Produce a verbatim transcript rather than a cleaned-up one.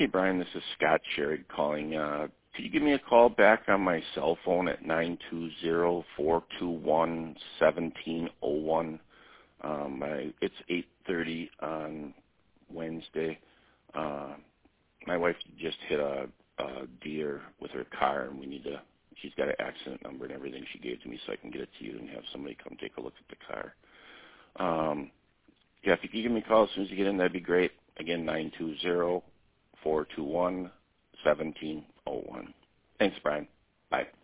Hey, Brian, this is Scott Sherrod calling. Uh, could you give me a call back on my cell phone at nine two zero, four two one, one seven zero one? Um, I, it's eight thirty on Wednesday. Uh, my wife just hit a, a deer with her car, and we need to, she's got an accident number and everything she gave to me so I can get it to you and have somebody come take a look at the car. Um, yeah, if you could give me a call as soon as you get in, that'd be great. Again, nine two zero, four two one, one seven zero one. Thanks, Brian. Bye.